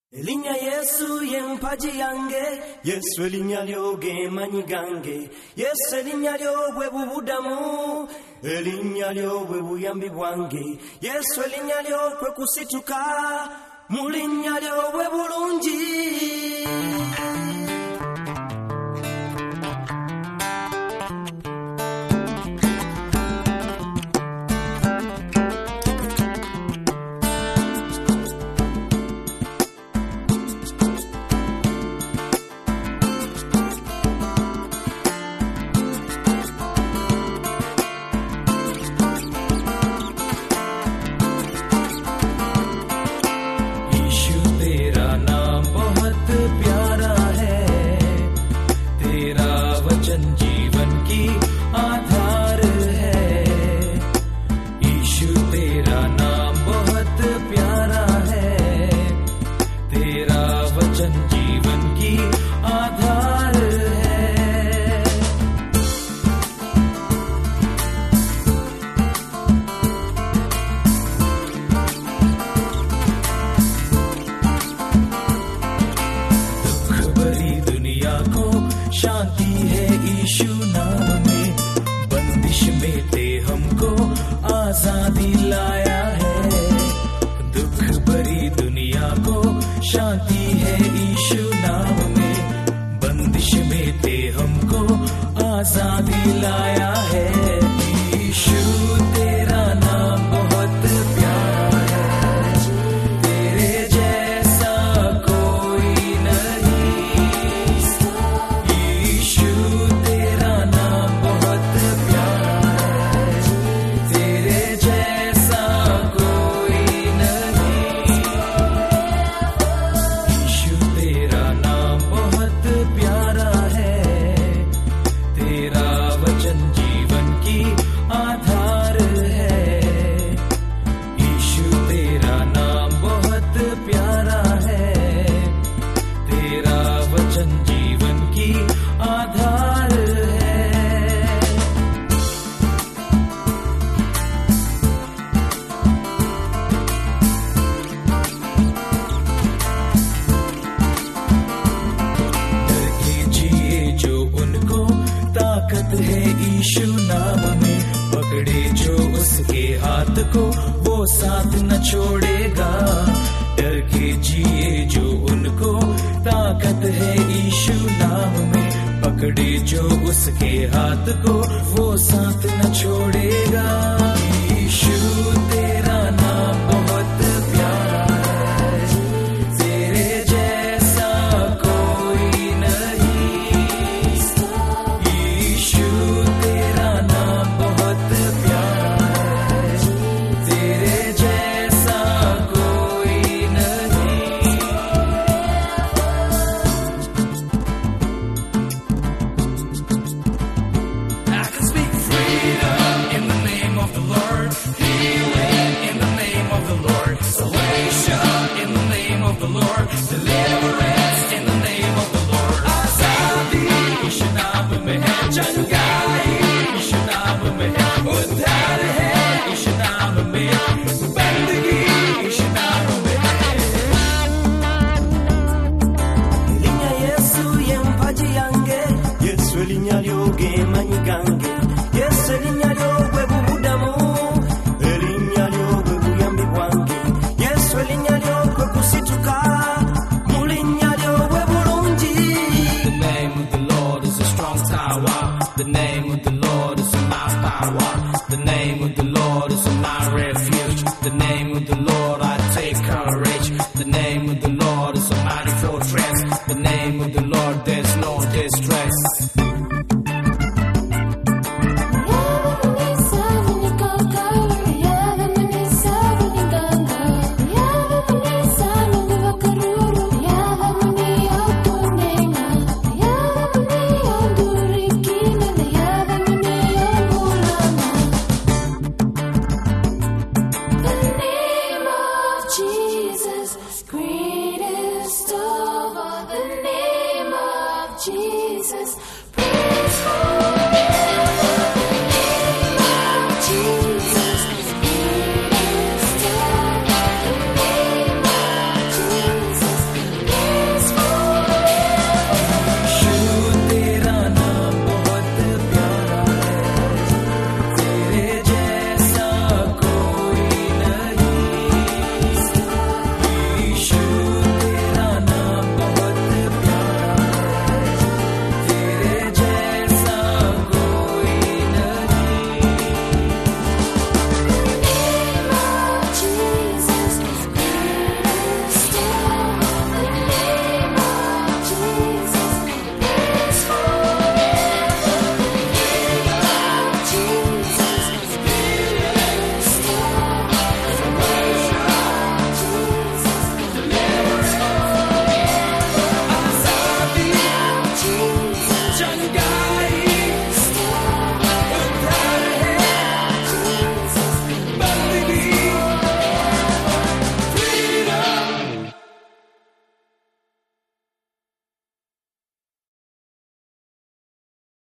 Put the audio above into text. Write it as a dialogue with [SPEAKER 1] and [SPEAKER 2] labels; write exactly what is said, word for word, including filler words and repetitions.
[SPEAKER 1] Elinya Yesu yempaji yange, Yesu elinya lyoge manyi gange, Yesu elinya lyobwe bubudamu, elinya lyobwe buyambi bwange, Yesu elinya lyokwe kusituka, mulinya lyobwe bulungi.
[SPEAKER 2] जीवन की आधार है यीशु तेरा नाम बहुत प्यारा है तेरा वचन जीवन की आधार है दुख भरी दुनिया को शांति है यीशु नाम में बंदिश में ते हमको आजादी लाया है दुख भरी दुनिया को शांति है यीशु नाम में बंदिश में ते हमको आजादी लाया है यीशु तेरा नाम बहुत प्यारा है तेरे जैसा कोई नहीं यीशु तेरा नाम बहुत प्यारा है तेरे जैसा कोई नहीं यीशु तेरा नाम बहुत प्यारा है तेरा वचन जीवन की आधार है यीशु तेरा नाम बहुत प्यारा है तेरा वचन जीवन की आधार है डर के जिए जो उनको ताकत है यीशु नाम में पकड़े जो उसके हाथ को वो साथ न छोड़ेगा डर के जिए जो उनको ताकत है यीशु नाम में पकड़े जो उसके हाथ को वो साथ न छोड़ेगा यीशु तेरा नाम बहुत प्यारा है तेरे जैसा कोई नहीं यीशु तेरा नाम बहुत प्यारा है तेरे जैसा कोई नहीं I can speak freedom in the name of the Lord, healing in the name of the Lord, salvation in the name of the Lord, deliverance in the name of the Lord. आजादी यीशु नाम में है, चंगाई यीशु नाम में है, उद्धार है यीशु नाम में, बंदगी यीशु नाम में है.
[SPEAKER 1] Elinya Yesu yempaji yange, Yesu elinya lyoge manyi gange, Yesu elinya lyobwe bubudamu, elinya lyobwe buyambi bwange, Yesu elinya lyokwe kusituka, mulinya lyobwe bulungi.
[SPEAKER 2] The name of the Lord is a strong tower. The name of the Lord is a mighty power. The name of the Lord is my refuge. The name of the Lord I take courage. The name of the Lord is a mighty fortress. The name of the Lord there's no distress.
[SPEAKER 3] Jesus,